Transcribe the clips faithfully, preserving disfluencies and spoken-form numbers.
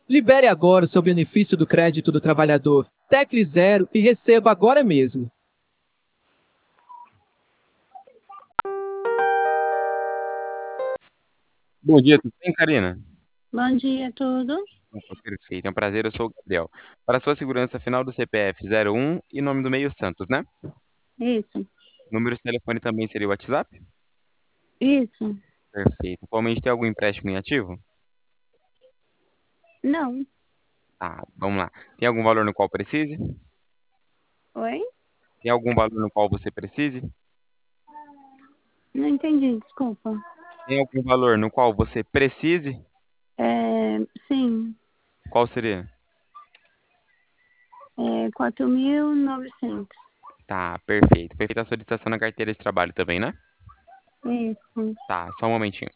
Libere agora o seu benefício do crédito do trabalhador. Tecle Zero e receba agora mesmo. Bom dia, tudo bem, Karina? Bom dia, tudo? Opa, perfeito, é um prazer, eu sou o Gabriel. Para sua segurança final do C P F zero um e nome do meio Santos, né? Isso, Número de telefone também seria o WhatsApp? isso. Perfeito. Atualmente tem algum empréstimo em ativo? Não. Tá, vamos lá. Tem algum valor no qual precise? Oi? Tem algum valor no qual você precise? Não entendi, desculpa. Tem algum valor no qual você precise? É, sim, Qual seria? é quatro mil e novecentos. Tá, perfeito. Foi feita a solicitação na carteira de trabalho também, né? Isso. Tá, só um momentinho.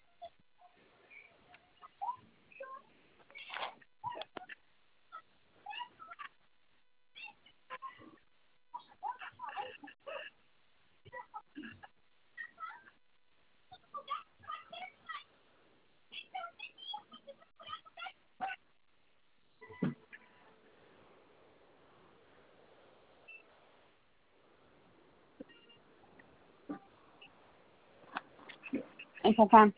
Vem pra cá.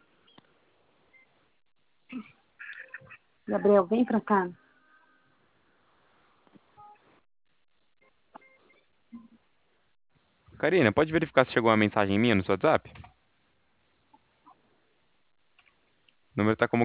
Gabriel, vem pra cá. Karina, pode verificar se chegou uma mensagem minha no seu WhatsApp? O número tá como